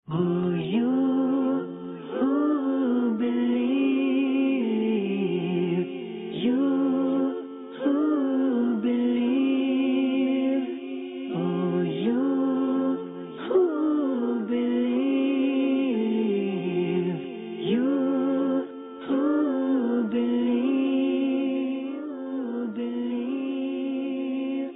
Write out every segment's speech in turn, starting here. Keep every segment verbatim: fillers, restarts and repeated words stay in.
Oh, you who believe, you who believe, oh, you who believe, you who believe, believe.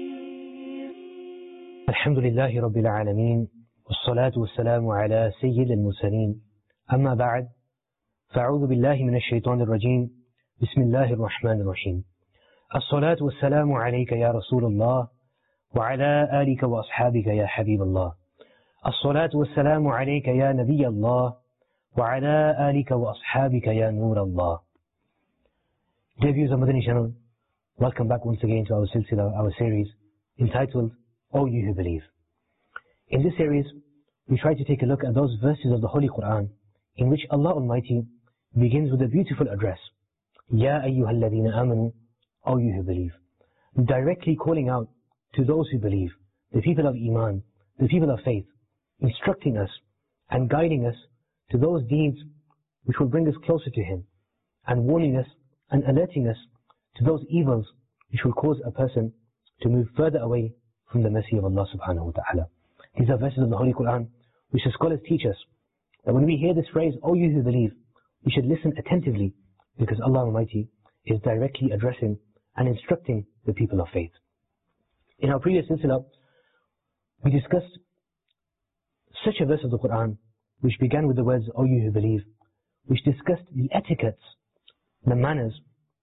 Alhamdulillahi Rabbil Alameen. والصلاة والسلام على سيد المرسلين أما بعد فأعوذ بالله من الشيطان الرجيم بسم الله الرحمن الرحيم الصلاة والسلام عليك يا رسول الله وعلى آلك وأصحابك يا حبيب الله الصلاة والسلام عليك يا نبي الله وعلى آلك وأصحابك يا نور الله. Dear viewers of Madani channel, welcome back once again to our silsila, our series entitled O You Who Believe. In this series, we try to take a look at those verses of the Holy Quran in which Allah Almighty begins with a beautiful address, Ya ayyuhal ladhina amanu, O you who believe, directly calling out to those who believe, the people of Iman, the people of faith, instructing us and guiding us to those deeds which will bring us closer to Him, and warning us and alerting us to those evils which will cause a person to move further away from the mercy of Allah subhanahu wa ta'ala. These are verses of the Holy Quran which the scholars teach us that when we hear this phrase, O you who believe, we should listen attentively because Allah Almighty is directly addressing and instructing the people of faith. In our previous silsila, we discussed such a verse of the Quran which began with the words, O you who believe, which discussed the etiquettes, the manners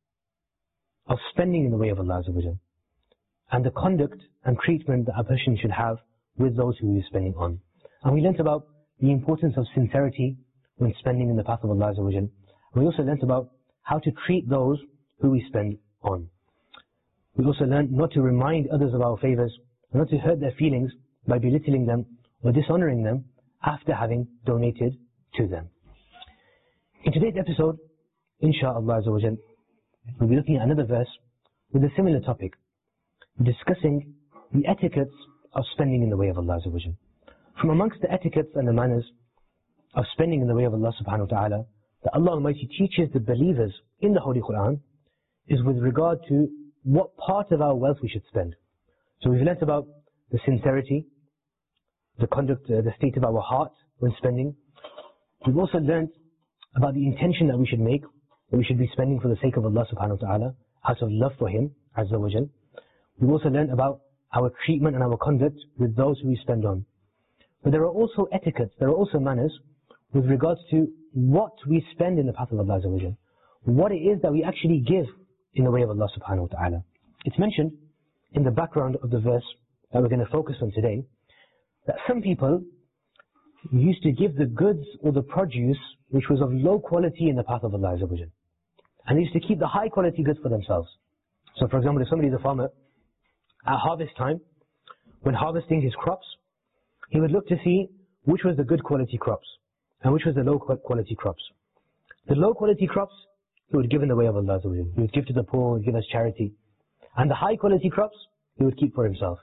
of spending in the way of Allah Azza wa Jal, and the conduct and treatment that a person should have with those who he is spending on. And we learnt about the importance of sincerity when spending in the path of Allah Azza wa Jal. We also learnt about how to treat those who we spend on. We also learnt not to remind others of our favors, and not to hurt their feelings by belittling them or dishonoring them after having donated to them. In today's episode, insha'Allah Azza wa Jal, we'll be looking at another verse with a similar topic, discussing the etiquettes of spending in the way of Allah Azza wa Jal. From amongst the etiquettes and the manners of spending in the way of Allah subhanahu wa ta'ala that Allah Almighty teaches the believers in the Holy Quran is with regard to what part of our wealth we should spend. So we've learnt about the sincerity, the conduct, uh, the state of our heart when spending. We've also learnt about the intention that we should make, that we should be spending for the sake of Allah subhanahu wa ta'ala, out of love for Him Azza wa Jal. We've also learnt about our treatment and our conduct with those who we spend on. But there are also etiquettes, there are also manners with regards to what we spend in the path of Allah Azza wa Jal, what it is that we actually give in the way of Allah subhanahu wa ta'ala. It's mentioned in the background of the verse that we're going to focus on today, that some people used to give the goods or the produce which was of low quality in the path of Allah Azza wa Jal, and they used to keep the high quality goods for themselves. So for example, if somebody is a farmer, at harvest time, when harvesting his crops, he would look to see which was the good quality crops and which was the low quality crops. The low quality crops he would give in the way of Allah. He would give to the poor, would give as charity. And the high quality crops he would keep for himself.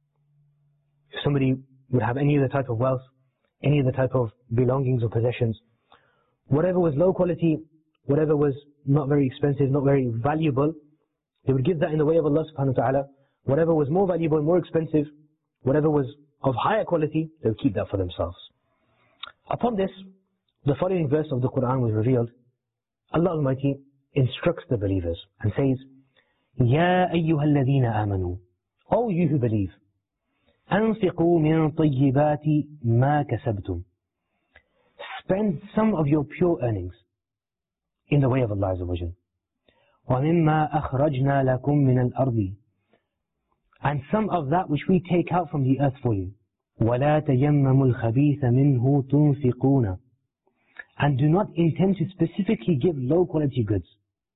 If somebody would have any other type of wealth, any other type of belongings or possessions, whatever was low quality, whatever was not very expensive, not very valuable, they would give that in the way of Allah subhanahu wa ta'ala. Whatever was more valuable, more expensive, whatever was of higher quality, they would keep that for themselves. Upon this, the following verse of the Quran was revealed. Allah Almighty instructs the believers and says, Ya ayyuhal ladhina amanu, O you who believe, أنفقوا من طيبات ما كسبتم. Spend some of your pure earnings in the way of Allah Azza wa Jal. وَمِمَّا أَخْرَجْنَا لَكُم مِّنَ الْأَرْضِ, and some of that which we take out from the earth for you. وَلَا تَيَمَّمُوا الْخَبِيثَ مِنْهُ تُنْفِقُونَ, and do not intend to specifically give low quality goods.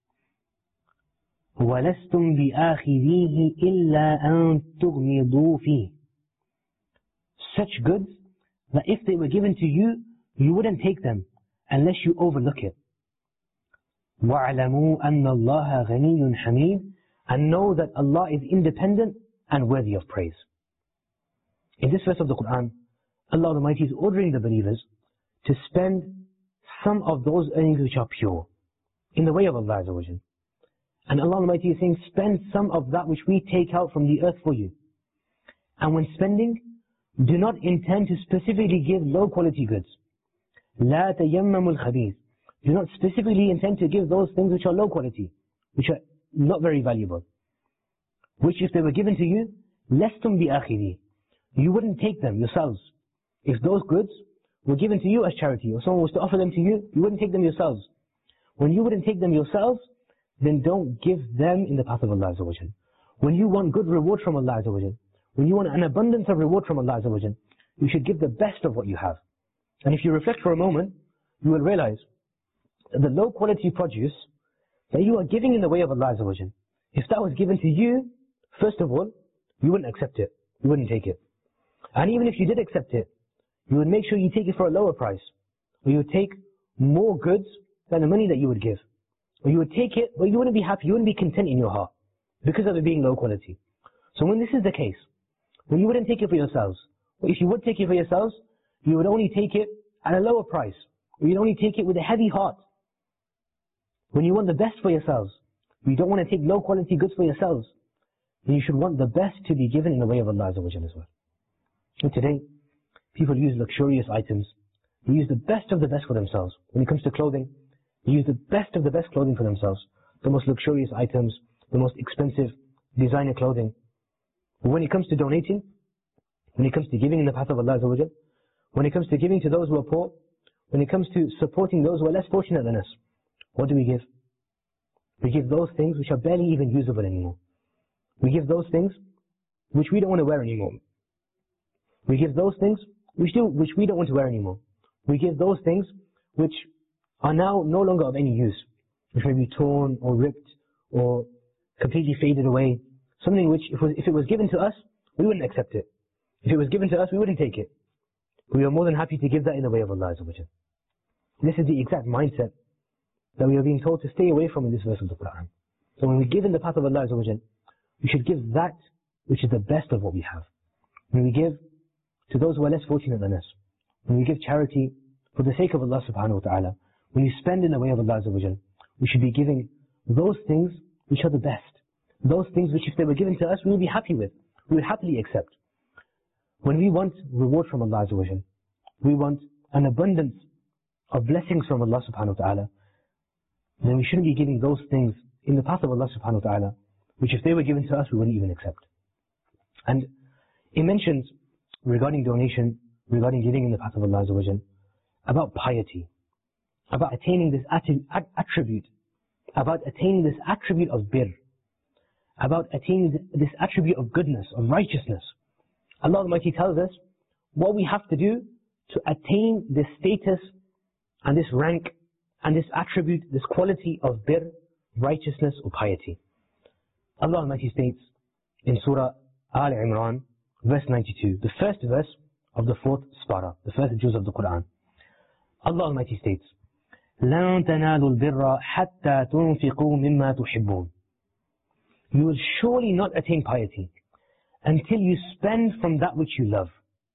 وَلَسْتُمْ بِآخِذِيهِ إِلَّا أَن تُغْمِضُوا فِيهِ, such goods that if they were given to you, you wouldn't take them unless you overlook it. وَاعْلَمُوا أَنَّ اللَّهَ غَنِيٌّ حَمِيدٌ, and know that Allah is independent and worthy of praise. In this verse of the Quran, Allah Almighty is ordering the believers to spend some of those earnings which are pure in the way of Allah Azza wa Jal. And Allah Almighty is saying, spend some of that which we take out from the earth for you. And when spending, do not intend to specifically give low quality goods. لا تيمموا الخبيث. Do not specifically intend to give those things which are low quality, which are not very valuable. Which if they were given to you, لستم بآخذي. You wouldn't take them yourselves. If those goods were given to you as charity, or someone was to offer them to you, you wouldn't take them yourselves. When you wouldn't take them yourselves, then don't give them in the path of Allah Azza wa Jal. When you want good reward from Allah Azza wa Jal, when you want an abundance of reward from Allah Azza wa Jal, you should give the best of what you have. And if you reflect for a moment, you will realize that the low quality produce that you are giving in the way of Allah Azza wa Jal, if that was given to you, first of all, you wouldn't accept it. You wouldn't take it. And even if you did accept it, you would make sure you take it for a lower price. Or you would take more goods than the money that you would give. Or you would take it, but you wouldn't be happy, you wouldn't be content in your heart because of it being low quality. So when this is the case, when you wouldn't take it for yourselves, or if you would take it for yourselves, you would only take it at a lower price. Or you'd only take it with a heavy heart. When you want the best for yourselves, you don't want to take low quality goods for yourselves, then you should want the best to be given in the way of Allah Azza wa Jalla as well. And today, people use luxurious items. They use the best of the best for themselves. When it comes to clothing, they use the best of the best clothing for themselves. The most luxurious items, the most expensive designer clothing. But when it comes to donating, when it comes to giving in the path of Allah Azza wa Jalla, when it comes to giving to those who are poor, when it comes to supporting those who are less fortunate than us, what do we give? We give those things which are barely even usable anymore. We give those things which we don't want to wear anymore. We give those things which, do, which we don't want to wear anymore. We give those things which are now no longer of any use, which may be torn or ripped or completely faded away. Something which, if, if it was given to us, we wouldn't accept it. If it was given to us, we wouldn't take it. We are more than happy to give that in the way of Allah Azza wa Jalla. This is the exact mindset that we are being told to stay away from in this verse of the Quran. So when we give in the path of Allah Azza wa Jalla, we should give that which is the best of what we have. When we give to those who are less fortunate than us, when we give charity for the sake of Allah subhanahu wa ta'ala, when we spend in the way of Allah Azza wa Jalla, we should be giving those things which are the best. Those things which if they were given to us, we would be happy with. We would happily accept. When we want reward from Allah Azza wa Jalla, we want an abundance of blessings from Allah subhanahu wa ta'ala, then we shouldn't be giving those things in the path of Allah subhanahu wa ta'ala, which if they were given to us, we wouldn't even accept. And it mentions regarding donation, regarding giving in the path of Allah Azza wa Jalla, about piety, about attaining this attribute, about attaining this attribute of birr, about attaining this attribute of goodness, of righteousness. Allah Almighty tells us what we have to do to attain this status and this rank and this attribute, this quality of birr, righteousness or piety. Allah Almighty states in Surah Al Imran, verse ninety-two, the first verse of the fourth spara, the first juz of the Quran. Allah Almighty states, لَن تَنَالُوا الْبِرَّ حَتَّى تُنْفِقُوا مِمَّا تُحِبُّونَ. You will surely not attain piety until you spend from that which you love.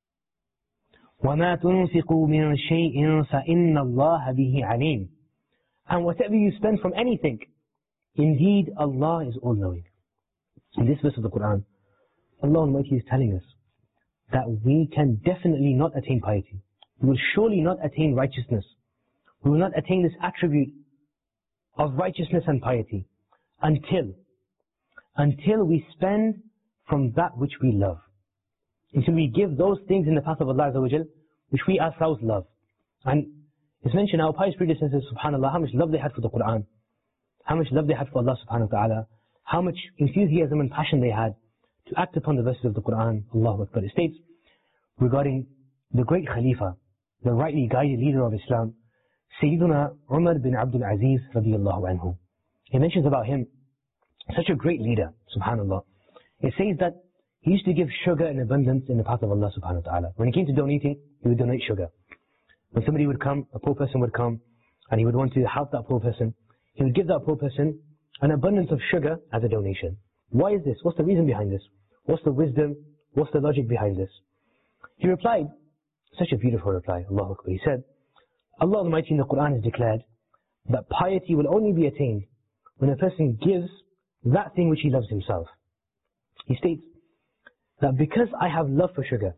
وَمَا تُنْفِقُوا مِنْ شَيْءٍ فَإِنَّ اللَّهَ بِهِ عَلِيمٌ. And whatever you spend from anything, indeed Allah is all-knowing. In this verse of the Quran, Allah Almighty is telling us that we can definitely not attain piety. We will surely not attain righteousness. We will not attain this attribute of righteousness and piety until, until we spend from that which we love. Until we give those things in the path of Allah Azza wa Jal, which we ourselves love. And it's mentioned our pious predecessors, subhanAllah, how much love they had for the Quran, how much love they had for Allah subhanahu wa ta'ala, how much enthusiasm and passion they had to act upon the verses of the Quran. Allahu Akbar. It states regarding the great Khalifa, the rightly guided leader of Islam, Sayyiduna Umar bin Abdul Aziz radiyallahu anhu. He mentions about him, such a great leader, subhanAllah. It says that he used to give sugar in abundance in the path of Allah subhanahu wa ta'ala. When it came to donating, he would donate sugar. When somebody would come, a poor person would come, and he would want to help that poor person, he would give that poor person an abundance of sugar as a donation. Why is this? What's the reason behind this? What's the wisdom? What's the logic behind this? He replied Such a beautiful reply. Allahu Akbar. He said, Allah Almighty in the Quran has declared that piety will only be attained when a person gives that thing which he loves himself. He states that because I have love for sugar,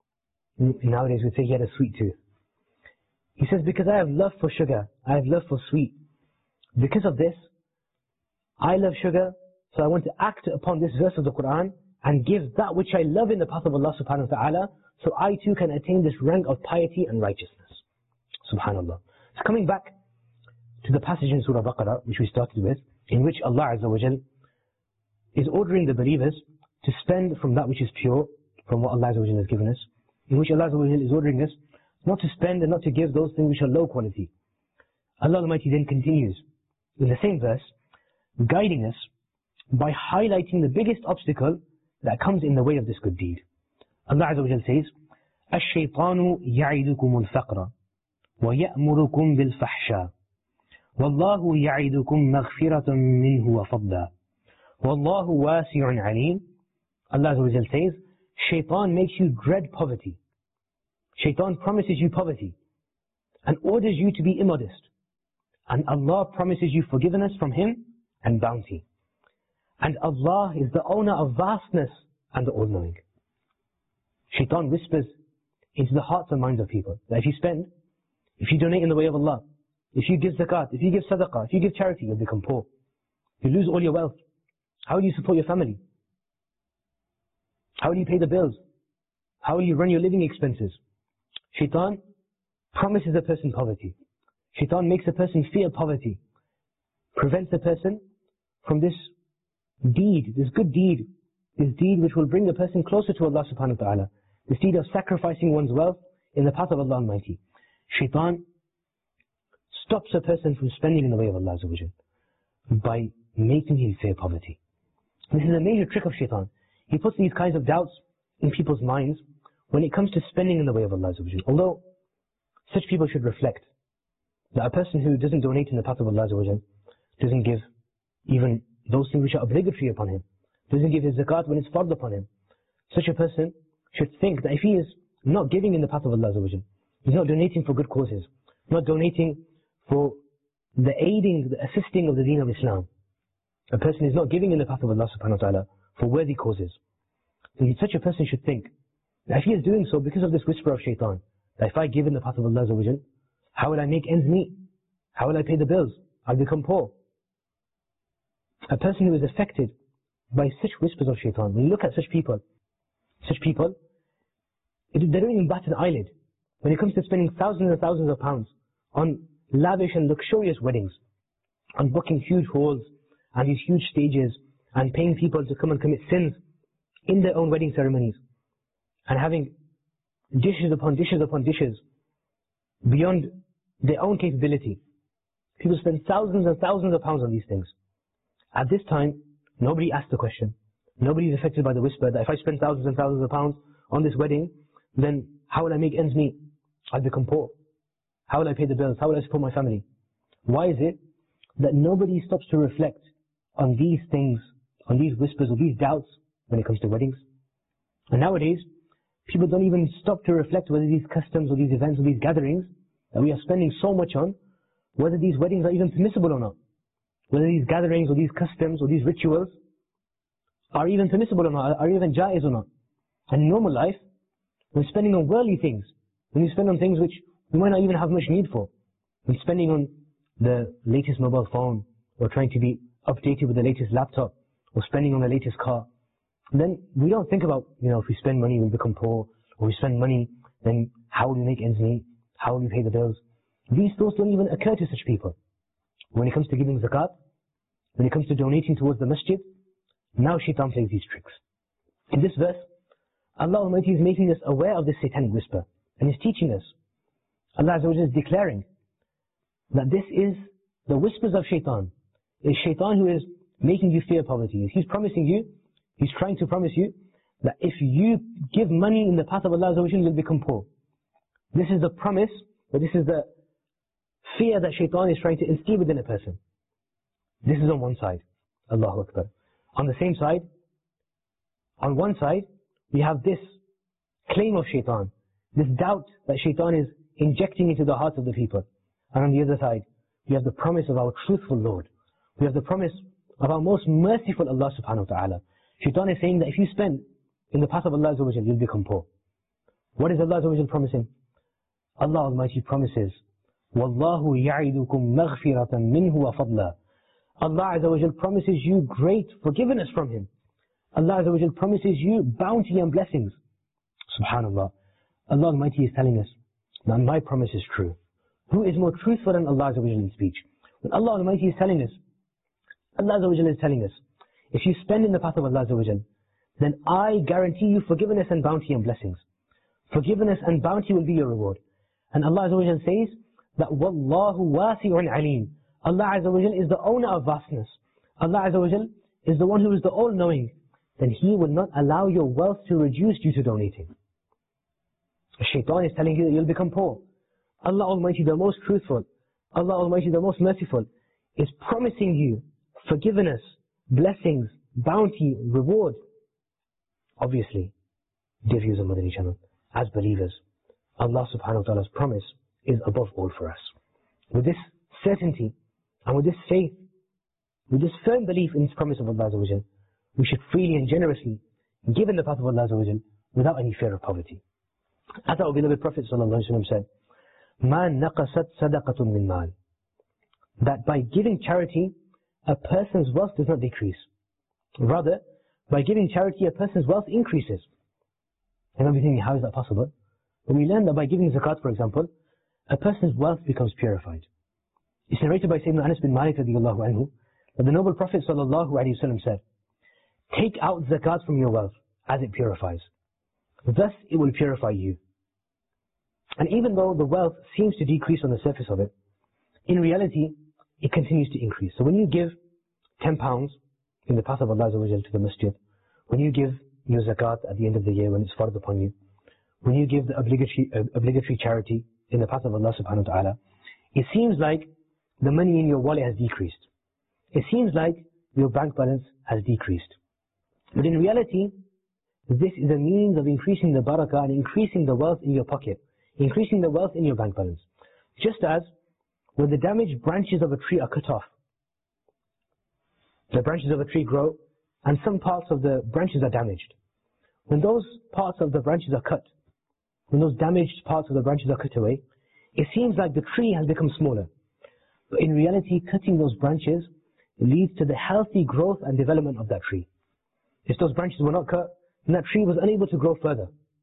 nowadays we'd say he had a sweet tooth. He says, because I have love for sugar, I have love for sweet. Because of this, I love sugar, so I want to act upon this verse of the Quran and give that which I love in the path of Allah subhanahu wa ta'ala, so I too can attain this rank of piety and righteousness. Subhanallah. So coming back to the passage in Surah Baqarah, which we started with, in which Allah Azza wa Jal is ordering the believers to spend from that which is pure, from what Allah Azza wa Jal has given us, in which Allah Azza wa Jal is ordering us not to spend and not to give those things which are low quality. Allah Almighty then continues in the same verse, guiding us by highlighting the biggest obstacle that comes in the way of this good deed. Allah Azza wa Jal says, الشيطان يعدكم الفقر ويأمركم بالفحشاء والله يعدكم مغفرة منه وفضلا والله واسع عليم. Allah Azza wa Jal says, Shaitan makes you dread poverty. Shaitan promises you poverty and orders you to be immodest. And Allah promises you forgiveness from Him and bounty. And Allah is the owner of vastness and the all-knowing. Shaitan whispers into the hearts and minds of people that if you spend, if you donate in the way of Allah, if you give zakat, if you give sadaqah, if you give charity, you'll become poor. You lose all your wealth. How will you support your family? How will you pay the bills? How will you run your living expenses? Shaitan promises a person poverty. Shaitan makes a person fear poverty, prevents a person from this deed, this good deed, this deed which will bring the person closer to Allah subhanahu wa ta'ala, this deed of sacrificing one's wealth in the path of Allah Almighty. Shaitan stops a person from spending in the way of Allah Azza wa Jal by making him fear poverty. This is a major trick of Shaitan. He puts these kinds of doubts in people's minds when it comes to spending in the way of Allah Azza wa Jal. Although such people should reflect that a person who doesn't donate in the path of Allah Azza wa Jal, doesn't give even those things which are obligatory upon him, doesn't give his zakat when it's fard upon him, such a person should think that if he is not giving in the path of Allah Azza wa Jal, he's not donating for good causes, not donating for the aiding, the assisting of the deen of Islam, a person is not giving in the path of Allah subhanahu wa ta'ala for worthy causes, then such a person should think that if he is doing so because of this whisper of Shaitan, that if I give in the path of Allah Azza wa Jal, how will I make ends meet? How will I pay the bills? I'll become poor. A person who is affected by such whispers of Shaitan, when you look at such people, such people, it, they don't even bat an eyelid when it comes to spending thousands and thousands of pounds on lavish and luxurious weddings, on booking huge halls and these huge stages and paying people to come and commit sins in their own wedding ceremonies and having dishes upon dishes upon dishes beyond their own capability. People spend thousands and thousands of pounds on these things. At this time, nobody asked the question. Nobody is affected by the whisper that if I spend thousands and thousands of pounds on this wedding, then how will I make ends meet? I'll become poor. How will I pay the bills? How will I support my family? Why is it that nobody stops to reflect on these things, on these whispers or these doubts when it comes to weddings? And nowadays, people don't even stop to reflect whether these customs or these events or these gatherings that we are spending so much on, whether these weddings are even permissible or not. Whether these gatherings or these customs or these rituals are even permissible or not, are even jaiz or not. And in normal life, we're spending on worldly things. When you spend on things which we might not even have much need for. When spending on the latest mobile phone, or trying to be updated with the latest laptop, or spending on the latest car, then we don't think about, you know, if we spend money, we'll become poor, or we spend money, then how will we make ends meet? How will we pay the bills? These thoughts don't even occur to such people. When it comes to giving zakat, when it comes to donating towards the masjid, now Shaitan plays these tricks. In this verse, Allah Almighty is making us aware of this satanic whisper, and is teaching us. Allah Azza wa Jalla is declaring that this is the whispers of Shaitan. It's Shaitan who is making you fear poverty. He's promising you, he's trying to promise you, that if you give money in the path of Allah Azza wa Jalla, you'll become poor. This is the promise, but this is the fear that Shaitan is trying to instill within a person. This is on one side. Allahu Akbar. On the same side, on one side, we have this claim of Shaitan, this doubt that shaitan is injecting into the hearts of the people. And on the other side, we have the promise of our truthful Lord. We have the promise of our most merciful Allah subhanahu wa ta'ala. Shaitan is saying that if you spend in the path of Allah Azza wa Jal, you'll become poor. What is Allah Azza wa Jal promising? Allah Almighty promises, وَاللَّهُ يَعِدُكُمْ مَغْفِرَةً مِّنْهُ وَفَضْلًا. Allah Azza wa Jal promises you great forgiveness from Him. Allah Azza wa Jal promises you bounty and blessings. Subhanallah. Allah Almighty is telling us that my promise is true. Who is more truthful than Allah Azza wa Jal in speech? When Allah Almighty is telling us, Allah Azza wa Jal is telling us, if you spend in the path of Allah Azza wa Jal, then I guarantee you forgiveness and bounty and blessings. Forgiveness and bounty will be your reward. And Allah Azza wa Jal says that وَاللَّهُ وَاسِعٌ عَلِيمٌ. Allah Azza wa Jal is the owner of vastness. Allah Azza wa Jal is the one who is the all-knowing. Then He will not allow your wealth to reduce due to donating. Shaitan is telling you that you'll become poor. Allah Almighty, the most truthful, Allah Almighty, the most merciful, is promising you forgiveness, blessings, bounty, reward. Obviously, dear viewers of Madani Channel, as believers, Allah subhanahu wa ta'ala's promise is above all for us. With this certainty and with this faith, with this firm belief in this promise of Allah Azza wa Jal, we should freely and generously give in the path of Allah Azza wa Jal without any fear of poverty. As our beloved Prophet sallallahu alaihi wasallam said, مَا نَقَصَتْ صَدَقَةٌ مِّن مَالٍ. That by giving charity, a person's wealth does not decrease. Rather, by giving charity, a person's wealth increases. And I'll be thinking, how is that possible? But we learn that by giving zakat, for example, a person's wealth becomes purified. It's narrated by Sayyidina Anas bin Malik radiyallahu anhu that the noble Prophet sallallahu alaihi wasallam said, take out zakat from your wealth as it purifies. Thus it will purify you. And even though the wealth seems to decrease on the surface of it, in reality, it continues to increase. So when you give ten pounds in the path of Allah Azza wa Jal to the masjid, when you give your zakat at the end of the year when it's fard upon you, when you give the obligatory, uh, obligatory charity in the path of Allah subhanahu wa ta'ala, it seems like the money in your wallet has decreased. It seems like your bank balance has decreased. But in reality, this is a means of increasing the barakah and increasing the wealth in your pocket, increasing the wealth in your bank balance. Just as when the damaged branches of a tree are cut off, the branches of a tree grow and some parts of the branches are damaged. When those parts of the branches are cut, when those damaged parts of the branches are cut away, it seems like the tree has become smaller. But in reality, cutting those branches leads to the healthy growth and development of that tree. If those branches were not cut, then that tree was unable to grow further.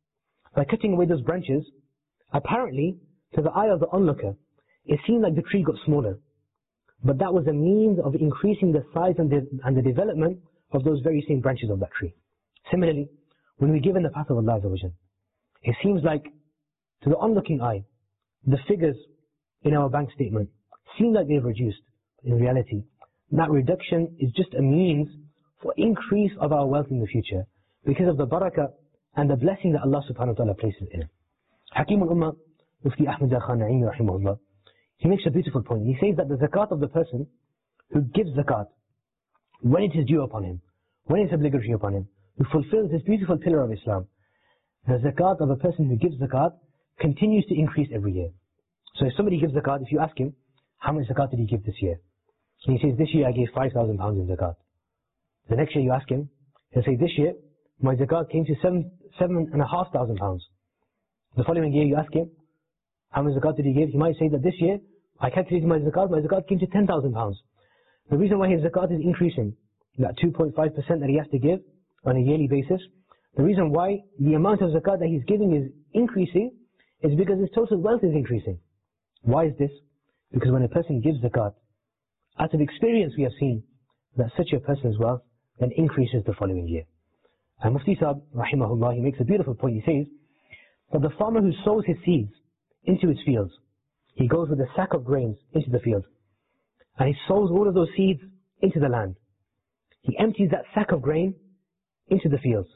By cutting away those branches, apparently, to the eye of the onlooker, it seemed like the tree got smaller. But that was a means of increasing the size and the, and the development of those very same branches of that tree. Similarly, when we give in the path of Allah Azza wa Jal, it seems like, to the onlooking eye, the figures in our bank statement seem like they've reduced. In reality, that reduction is just a means for increase of our wealth in the future because of the barakah and the blessing that Allah subhanahu wa ta'ala places in it. Hakim al-Ummah, Mufti Ahmad Khan Na'imi rahimahullah, he makes a beautiful point. He says that the zakat of the person who gives zakat, when it is due upon him, when it's obligatory upon him, who fulfills this beautiful pillar of Islam, the zakat of a person who gives zakat continues to increase every year. So if somebody gives zakat, if you ask him, how much zakat did he give this year? And he says, this year I gave five thousand pounds in zakat. The next year you ask him, he'll say, this year my zakat came to seven, seven and a half thousand pounds. The following year you ask him, how much zakat did he give? He might say that this year I calculated my zakat, my zakat came to ten thousand pounds. The reason why his zakat is increasing, that two point five percent that he has to give on a yearly basis, the reason why the amount of zakat that he's giving is increasing is because his total wealth is increasing. Why is this? Because when a person gives zakat, out of experience we have seen that such a person's wealth then increases the following year. And Mufti Sahib, rahimahullah, he makes a beautiful point. He says that the farmer who sows his seeds into his fields, he goes with a sack of grains into the field, and he sows all of those seeds into the land. He empties that sack of grain into the fields.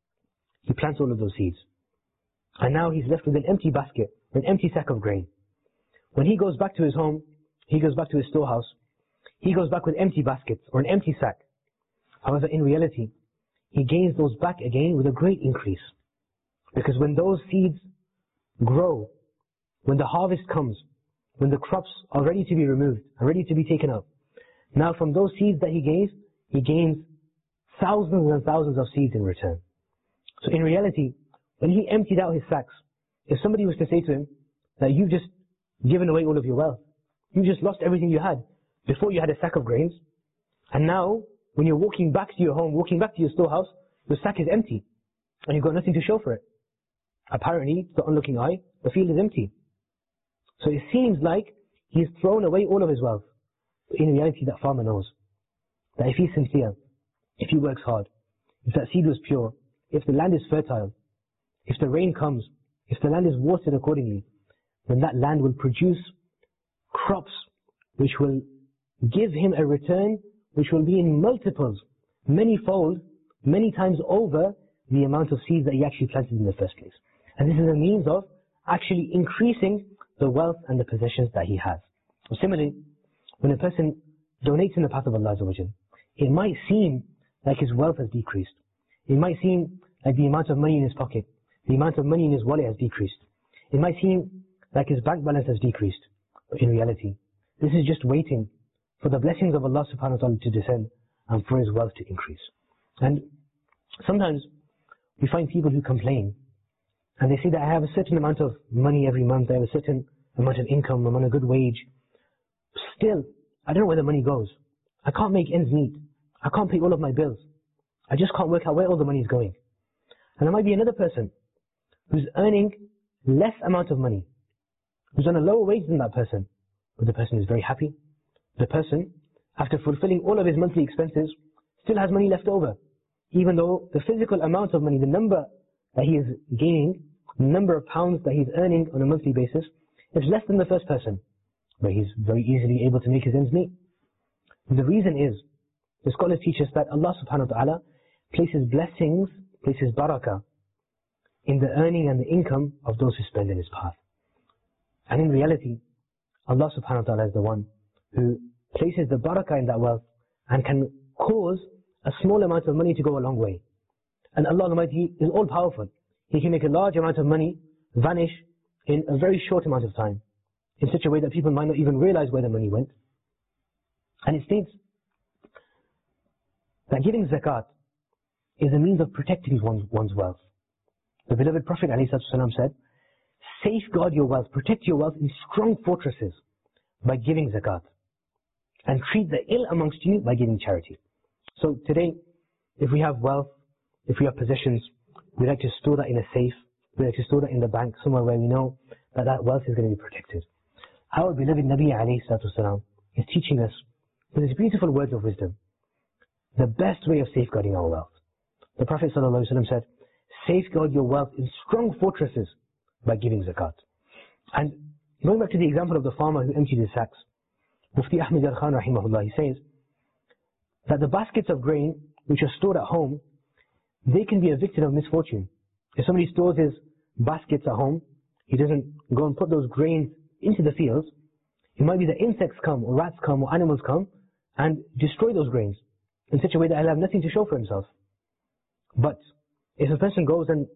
He plants all of those seeds. And now he's left with an empty basket, an empty sack of grain. When he goes back to his home, he goes back to his storehouse, he goes back with empty baskets or an empty sack. However, in reality, he gains those back again with a great increase. Because when those seeds grow, when the harvest comes, when the crops are ready to be removed and ready to be taken up, now from those seeds that he gave, he gains thousands and thousands of seeds in return. So in reality, when he emptied out his sacks, if somebody was to say to him that you've just given away all of your wealth, you just lost everything you had. Before you had a sack of grains, and now when you're walking back to your home, walking back to your storehouse, the sack is empty, and you've got nothing to show for it. Apparently, to the onlooking eye, the field is empty. So it seems like he's thrown away all of his wealth. But in reality, that farmer knows that if he's sincere, if he works hard, if that seed was pure, if the land is fertile, if the rain comes, if the land is watered accordingly, then that land will produce crops which will give him a return which will be in multiples, many-fold, many times over the amount of seeds that he actually planted in the first place. And this is a means of actually increasing the wealth and the possessions that he has. Similarly, when a person donates in the path of Allah Azza wa Jal, it might seem like his wealth has decreased. It might seem like the amount of money in his pocket, the amount of money in his wallet has decreased. It might seem like his bank balance has decreased. But in reality, this is just waiting for the blessings of Allah subhanahu wa ta'ala to descend and for his wealth to increase. And sometimes we find people who complain and they say that I have a certain amount of money every month, I have a certain amount of income, I'm on a good wage. Still, I don't know where the money goes. I can't make ends meet. I can't pay all of my bills. I just can't work out where all the money is going. And there might be another person who's earning less amount of money, who's on a lower wage than that person, but the person is very happy. The person, after fulfilling all of his monthly expenses, still has money left over, even though the physical amount of money, the number that he is gaining, the number of pounds that he's earning on a monthly basis, is less than the first person, but he's very easily able to make his ends meet. And the reason is, the scholars teach us that Allah subhanahu wa ta'ala places blessings, places barakah in the earning and the income of those who spend in his path. And in reality, Allah subhanahu wa ta'ala is the one who places the barakah in that wealth and can cause a small amount of money to go a long way. And Allah Almighty is all powerful. He can make a large amount of money vanish in a very short amount of time, in such a way that people might not even realize where the money went. And it states that giving zakat is a means of protecting one's, one's wealth. The beloved Prophet ﷺ said, safeguard your wealth, protect your wealth in strong fortresses by giving zakat, and treat the ill amongst you by giving charity. So today, if we have wealth, if we have possessions, we like to store that in a safe, we like to store that in the bank, somewhere where we know that that wealth is going to be protected. Our beloved Nabi ﷺ is teaching us with his beautiful words of wisdom the best way of safeguarding our wealth. The Prophet ﷺ said, safeguard your wealth in strong fortresses by giving zakat. And going back to the example of the farmer who emptied his sacks, Mufti Ahmed Yar Khan rahimahullah, he says that the baskets of grain which are stored at home, they can be a victim of misfortune. If somebody stores his baskets at home, he doesn't go and put those grains into the fields, it might be that insects come, or rats come, or animals come and destroy those grains in such a way that he'll have nothing to show for himself. But if a person goes and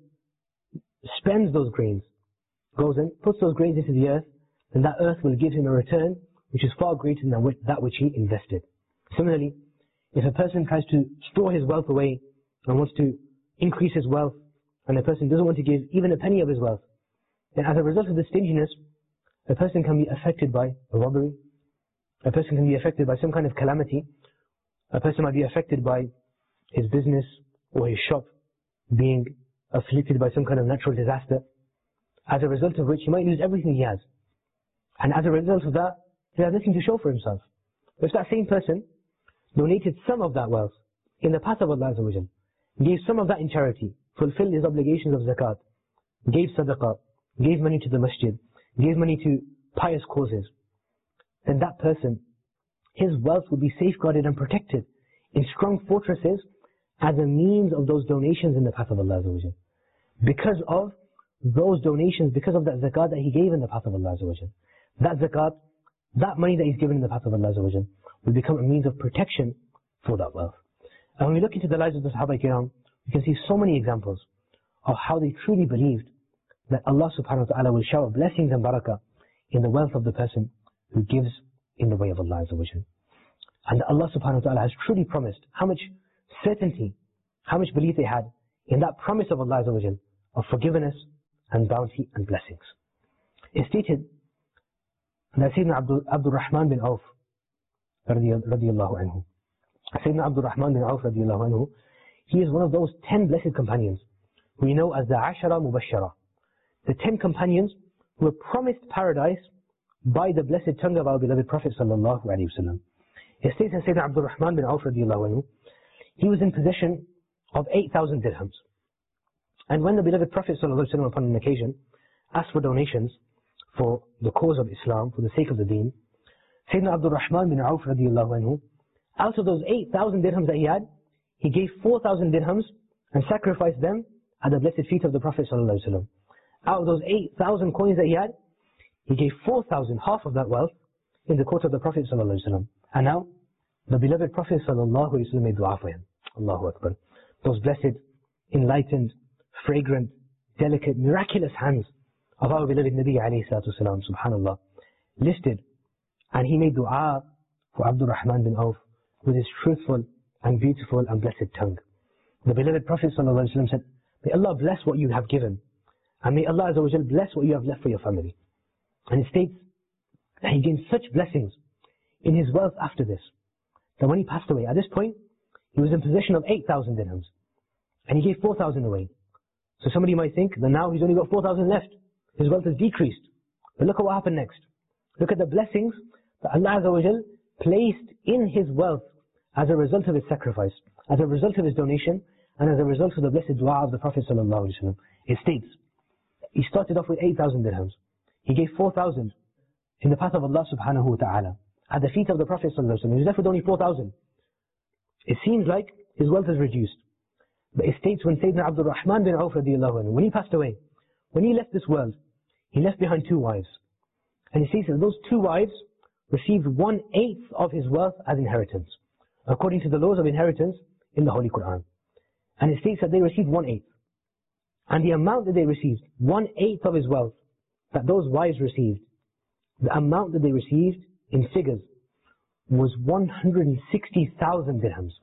spends those grains, goes and puts those grains into the earth, then that earth will give him a return which is far greater than that which he invested. Similarly, if a person tries to store his wealth away and wants to increase his wealth, and a person doesn't want to give even a penny of his wealth, then as a result of the stinginess, a person can be affected by a robbery, a person can be affected by some kind of calamity, a person might be affected by his business or his shop being afflicted by some kind of natural disaster, as a result of which he might lose everything he has. And as a result of that, he has nothing to show for himself. But if that same person donated some of that wealth in the path of Allah Azza wa Jal, gave some of that in charity, fulfilled his obligations of zakat, gave sadaqah, gave money to the masjid, gave money to pious causes, then that person, his wealth will be safeguarded and protected in strong fortresses as a means of those donations in the path of Allah Azza wa Jal. Because of those donations, because of that zakat that he gave in the path of Allah Azza wa Jal. That zakat, that money that he's given in the path of Allah Azza wa Jal, will become a means of protection for that wealth. And when we look into the lives of the Sahaba Kiram, we can see so many examples of how they truly believed that Allah subhanahu wa ta'ala will shower blessings and barakah in the wealth of the person who gives in the way of Allah Azza wa Jal. And Allah subhanahu wa ta'ala has truly promised how much certainty, how much belief they had in that promise of Allah Azza wa Jal of forgiveness and bounty and blessings. It's stated that Sayyidina Abdul, Abdul Rahman bin Auf radiyallahu anhu, Sayyidina Abdul Rahman bin Auf radiyallahu anhu, he is one of those ten blessed companions we know as the Ashara Mubashara, the ten companions who were promised paradise by the blessed tongue of our beloved Prophet sallallahu alaihi wasallam. It states that Sayyidina Abdul Rahman bin Auf radiyallahu anhu, he was in possession of eight thousand dirhams. And when the beloved Prophet sallallahu alaihi wasallam upon an occasion asked for donations for the cause of Islam, for the sake of the deen, Sayyidina Abdul Rahman bin Auf radiyallahu anhu, out of those eight thousand dirhams that he had, he gave four thousand dirhams and sacrificed them at the blessed feet of the Prophet sallallahu alaihi wasallam. Out of those eight thousand coins that he had, he gave four thousand, half of that wealth, in the court of the Prophet sallallahu alaihi wasallam. And now, the beloved Prophet sallallahu alaihi wasallam made dua for him. Allahu Akbar. Those blessed, enlightened, fragrant, delicate, miraculous hands of our beloved Nabi alayhi salatu wasalam, subhanallah, listed. And he made dua for Abdul Rahman bin Auf with his truthful and beautiful and blessed tongue. The beloved Prophet sallallahu alaihi wasallam said, may Allah bless what you have given, and may Allah Azza wa Jal bless what you have left for your family. And it states that he gained such blessings in his wealth after this, that when he passed away, at this point, he was in possession of eight thousand dirhams, and he gave four thousand away. So somebody might think that now he's only got four thousand left, his wealth has decreased. But look at what happened next. Look at the blessings that Allah Azza wa Jal placed in his wealth as a result of his sacrifice, as a result of his donation, and as a result of the blessed dua of the Prophet sallallahu alaihi wasallam. It states, he started off with eight thousand dirhams. He gave four thousand in the path of Allah subhanahu wa ta'ala at the feet of the Prophet sallallahu alaihi wasallam. He was left with only four thousand. It seems like his wealth is reduced. But it states when Sayyidina Abdul Rahman bin Auf radiyallahu anhu, when he passed away, when he left this world, he left behind two wives. And it says that those two wives received one-eighth of his wealth as inheritance, according to the laws of inheritance in the Holy Quran. And it states that they received one-eighth. And the amount that they received, one-eighth of his wealth, that those wives received, the amount that they received in figures was one hundred sixty thousand dirhams.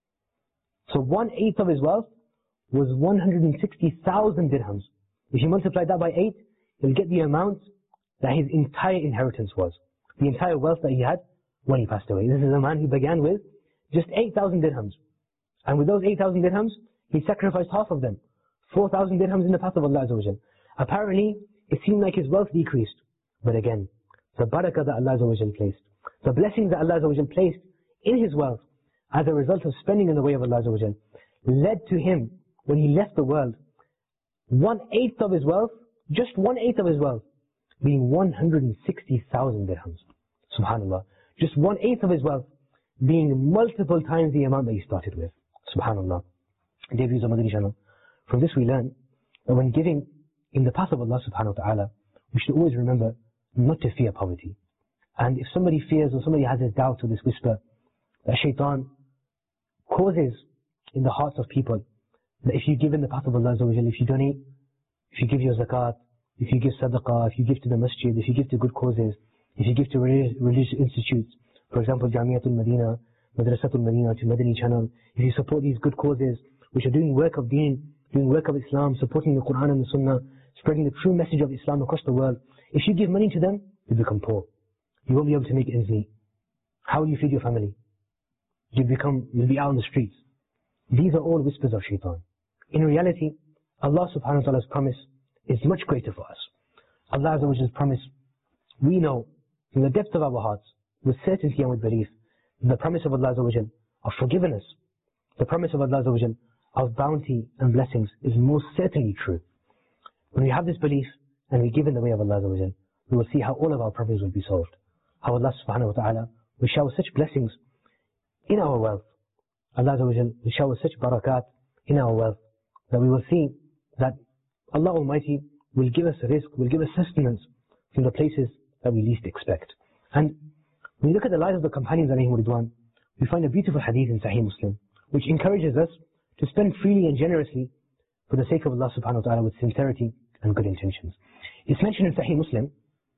So one-eighth of his wealth was one hundred sixty thousand dirhams. If you multiply that by eight, you'll get the amount that his entire inheritance was. The entire wealth that he had when he passed away. This is a man who began with just eight thousand dirhams. And with those eight thousand dirhams, he sacrificed half of them. four thousand dirhams in the path of Allah Azza wa Jal. Apparently, it seemed like his wealth decreased. But again, the barakah that Allah Azza wa Jal placed, the blessings that Allah Azza wa Jal placed in his wealth as a result of spending in the way of Allah Azza wa Jal, led to him, when he left the world, one-eighth of his wealth, just one-eighth of his wealth, being one hundred sixty thousand dirhams. Subhanallah. Just one-eighth of his wealth being multiple times the amount that he started with. Subhanallah. Dear viewers of Madani channel, from this we learn that when giving in the path of Allah subhanahu wa ta'ala, we should always remember not to fear poverty. And if somebody fears or somebody has a doubt or this whisper that shaitan causes in the hearts of people, that if you give in the path of Allah Azza wa Jal, if you donate, if you give your zakat, if you give sadaqah, if you give to the masjid, if you give to good causes, if you give to religious, religious institutes, for example, Jamiatul Madina, Madrasatul Madina, to Madani channel, if you support these good causes, which are doing work of deen, doing work of Islam, supporting the Quran and the Sunnah, spreading the true message of Islam across the world, if you give money to them, you become poor. You won't be able to make ends meet. How will you feed your family? You become, you'll be out on the streets. These are all whispers of shaitan. In reality, Allah subhanahu wa ta'ala's promise is much greater for us. Allah Azza wa Jalla's promise, we know from the depth of our hearts, with certainty and with belief, the promise of Allah Azza wa Jalla of forgiveness, the promise of Allah Azza wa Jalla of bounty and blessings is most certainly true. When we have this belief and we give in the way of Allah Azza wa Jalla, we will see how all of our problems will be solved. How Allah subhanahu wa ta'ala will shower such blessings in our wealth. Allah Azza wa Jalla will shower such barakat in our wealth that we will see that Allah Almighty will give us rizq, will give us sustenance from the places that we least expect. And when we look at the lives of the companions alayhim ridwan, we find a beautiful hadith in Sahih Muslim, which encourages us to spend freely and generously for the sake of Allah subhanahu wa ta'ala with sincerity, and good intentions. It's mentioned in Sahih Muslim,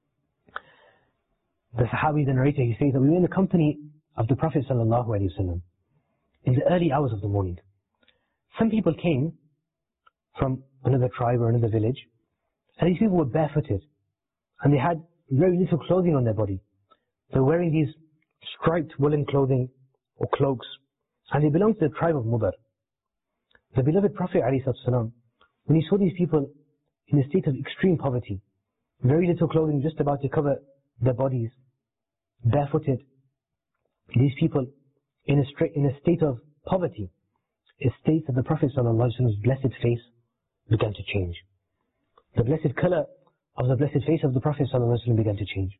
the Sahabi, the narrator, he says that we were in the company of the Prophet sallallahu alaihi wasallam in the early hours of the morning. Some people came from another tribe or another village, and these people were barefooted, and they had very little clothing on their body. They were wearing these striped woolen clothing or cloaks, and they belonged to the tribe of Mudar. The beloved Prophet ﷺ, when he saw these people in a state of extreme poverty, very little clothing, just about to cover their bodies, barefooted, these people in a, straight, in a state of poverty, it states that the Prophet ﷺ's blessed face began to change. The blessed color of the blessed face of the Prophet ﷺ began to change.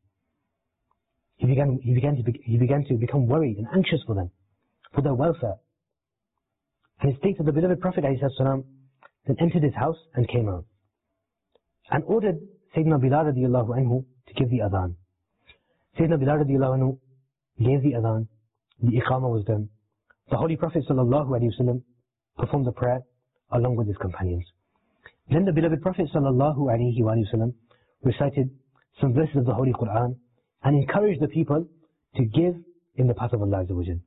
He began, he, began to be, he began to become worried and anxious for them, for their welfare. And it states that the beloved Prophet ﷺ then entered his house and came out, and ordered Sayyidina Bilal radiallahu anhu to give the adhan. Sayyidina Bilal radiallahu anhu gave the adhan, the iqamah was done. The Holy Prophet sallallahu alaihi wasallam performed the prayer along with his companions. Then the beloved Prophet sallallahu alaihi wasallam recited some verses of the Holy Quran and encouraged the people to give in the path of Allah Azza wa Jal.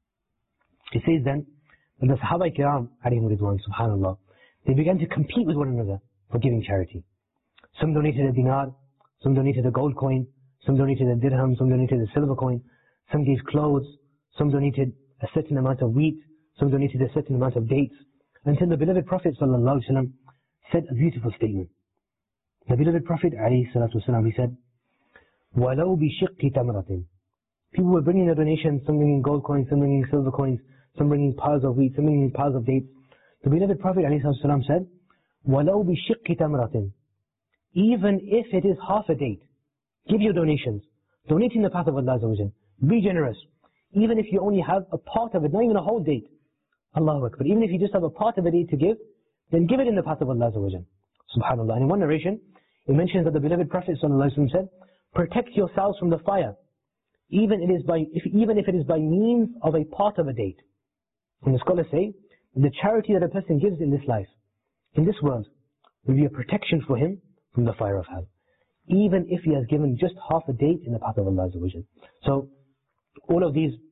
It says then that the Sahaba Kiram alayhim ridwan, subhanallah, they began to compete with one another for giving charity. Some donated a dinar, some donated a gold coin, some donated a dirham, some donated a silver coin, some gave clothes, some donated a certain amount of wheat, some donated a certain amount of dates, until the beloved Prophet sallallahu alaihi wasallam said a beautiful statement. The beloved Prophet alayhi salatu wasallam, he said, وَلَوْ بِشِقِّ تَمْرَةٍ. People were bringing their donations, some bringing gold coins, some bringing silver coins, some bringing piles of wheat, some bringing piles of dates. The beloved Prophet alayhi salatu wasallam said, وَلَوْ بِشِقِّ تَمْرَةٍ. Even if it is half a date, give your donations. Donate in the path of Allah Azza wa Jal. Be generous. Even if you only have a part of it, not even a whole date. Allahu Akbar. Even if you just have a part of a date to give, then give it in the path of Allah Azza wa Jal. Subhanallah. And in one narration, it mentions that the beloved Prophet sallallahu alaihi wasallam said, protect yourselves from the fire, even it is by if, even if it is by means of a part of a date. And the scholars say, the charity that a person gives in this life, in this world, will be a protection for him from the fire of hell, even if he has given just half a date in the path of Allah Azza wa Jal. So, all of these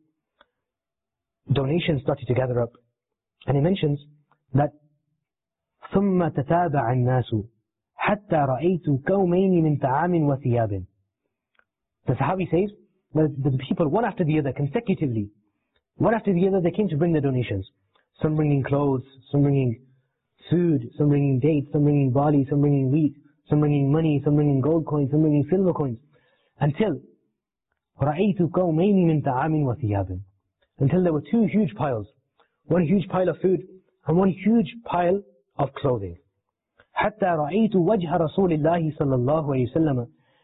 donations started to gather up, and he mentions that ثم تتابع الناس حتى رأيت كومين من طعام وثياب. The Sahabi says that the people, one after the other, consecutively, one after the other, they came to bring their donations. Some bringing clothes, some bringing food, some bringing dates, some bringing barley, some bringing wheat, some bringing money, some bringing gold coins, some bringing silver coins, until رأيت كومين من طعام وثياب. Until there were two huge piles, one huge pile of food and one huge pile of clothing. حتى رأيت وجه رسول الله صلى الله عليه وسلم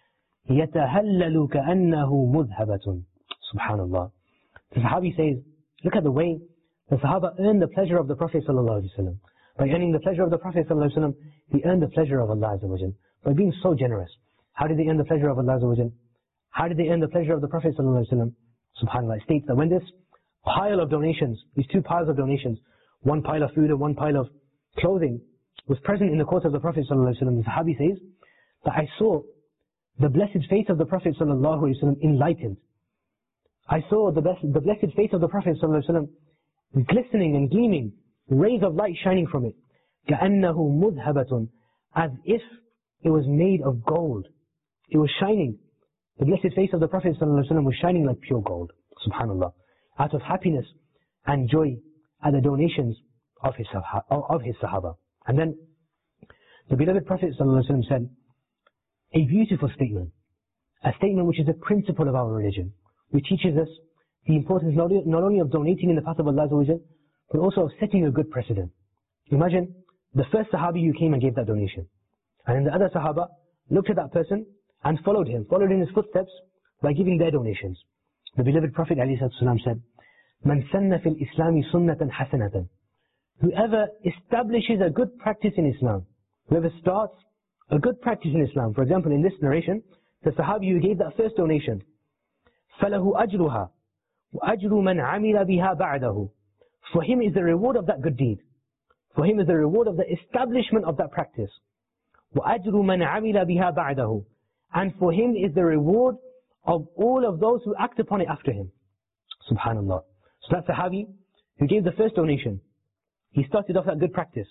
يتهلل كأنه مذهبة. Subhanallah. The Sahabi says, look at the way the Sahaba earned the pleasure of the Prophet sallallahu alaihi wasallam. By earning the pleasure of the Prophet sallallahu alaihi wasallam, he earned the pleasure of Allah Azza wa Jal. By being so generous. How did they earn the pleasure of Allah Azza wa Jal? How did they earn the pleasure of the Prophet sallallahu alaihi wasallam? Subhanallah. It states that when this pile of donations, these two piles of donations, one pile of food and one pile of clothing, was present in the court of the Prophet sallallahu alaihi wasallam, the Sahabi says that I saw the blessed face of the Prophet sallallahu alaihi wasallam enlightened. I saw the blessed, the blessed face of the Prophet sallallahu alaihi wasallam glistening and gleaming, rays of light shining from it. كأنه مذهبة, as if it was made of gold. It was shining. The blessed face of the Prophet sallallahu alaihi wasallam was shining like pure gold. Subhanallah. Out of happiness and joy at the donations of his, of his Sahaba. And then the beloved Prophet ﷺ said a beautiful statement, a statement which is a principle of our religion, which teaches us the importance not, not only of donating in the path of Allah Azza wa Jal, but also of setting a good precedent. Imagine the first Sahabi who came and gave that donation, and then the other Sahaba looked at that person and followed him, followed in his footsteps by giving their donations. The beloved Prophet ﷺ said, "Man sanna fil Islami sunnatan hasanatan." Whoever establishes a good practice in Islam, whoever starts a good practice in Islam. For example, in this narration, the Sahabi who gave that first donation, فَلَهُ أَجْرُهَا وَأَجْرُ مَنْ عَمِلَ بِهَا بَعْدَهُ. For him is the reward of that good deed. For him is the reward of the establishment of that practice. وَأَجْرُ مَنْ عَمِلَ بِهَا بَعْدَهُ. And for him is the reward of all of those who act upon it after him. Subhanallah. So that Sahabi who gave the first donation, he started off that good practice.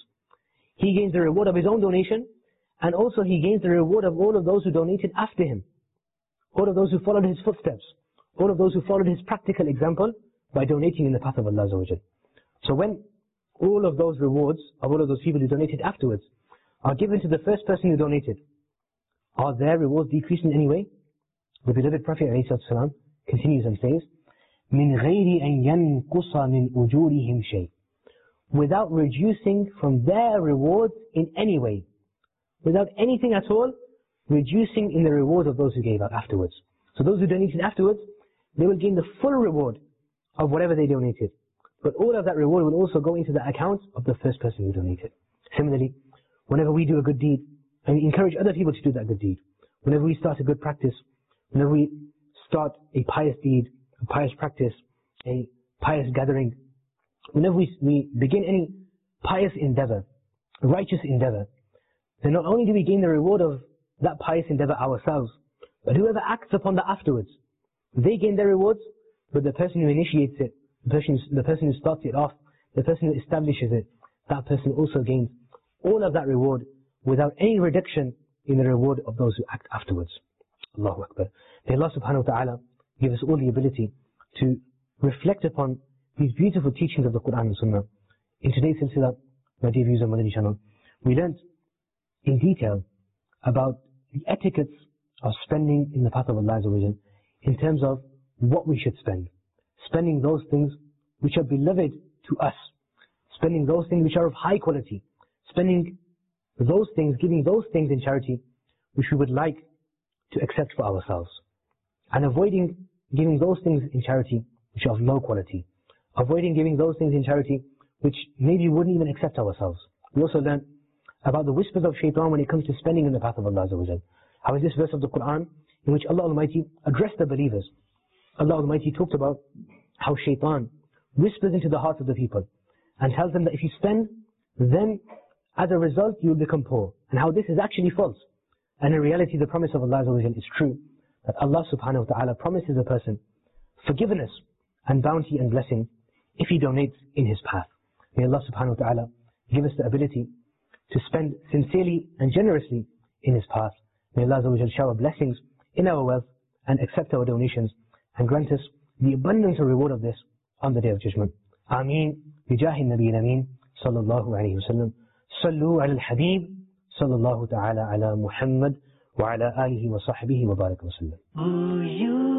He gains the reward of his own donation, and also he gains the reward of all of those who donated after him. All of those who followed his footsteps. All of those who followed his practical example by donating in the path of Allah Azza wa Jal. So when all of those rewards of all of those people who donated afterwards are given to the first person who donated, are their rewards decreased in any way? The beloved Prophet ﷺ continues and says, مِنْ غَيْرِ أَنْ يَنْقُصَ مِنْ أُجُورِهِمْ شَيْءٍ. Without reducing from their rewards in any way. Without anything at all, reducing in the rewards of those who gave out afterwards. So those who donated afterwards, they will gain the full reward of whatever they donated. But all of that reward will also go into the account of the first person who donated. Similarly, whenever we do a good deed, and we encourage other people to do that good deed, whenever we start a good practice, whenever we start a pious deed, a pious practice, a pious gathering, whenever we, we begin any pious endeavor, a righteous endeavor, then not only do we gain the reward of that pious endeavor ourselves, but whoever acts upon that afterwards, they gain their rewards, but the person who initiates it, the person, the person who starts it off, the person who establishes it, that person also gains all of that reward without any reduction in the reward of those who act afterwards. Allahu Akbar. May Allah subhanahu wa ta'ala give us all the ability to reflect upon these beautiful teachings of the Quran and Sunnah. In today's silsila, my dear viewers on Madani channel, we learned in detail about the etiquettes of spending in the path of Allah Azza wa Jal in terms of what we should spend. Spending those things which are beloved to us. Spending those things which are of high quality. Spending those things, giving those things in charity which we would like to accept for ourselves. And avoiding giving those things in charity which are of low quality. Avoiding giving those things in charity which maybe we wouldn't even accept ourselves. We also learned about the whispers of shaitan when it comes to spending in the path of Allah Azza wa Jal. How is this verse of the Quran in which Allah Almighty addressed the believers. Allah Almighty talked about how shaitan whispers into the hearts of the people and tells them that if you spend, then as a result you will become poor. And how this is actually false. And in reality the promise of Allah Azza wa Jal is true. That Allah subhanahu wa ta'ala promises a person forgiveness and bounty and blessing if he donates in his path. May Allah subhanahu wa ta'ala give us the ability to spend sincerely and generously in his path. May Allah Azza wa Jal shower blessings in our wealth and accept our donations and grant us the abundance and reward of this on the Day of Judgment. Ameen. Bijahi Nabi Ameen. Sallallahu alayhi wa sallam. Sallu ala al-Habib. Sallallahu ta'ala ala Muhammad. Wa ala alihi wa sahbihi wa barak wa sallam.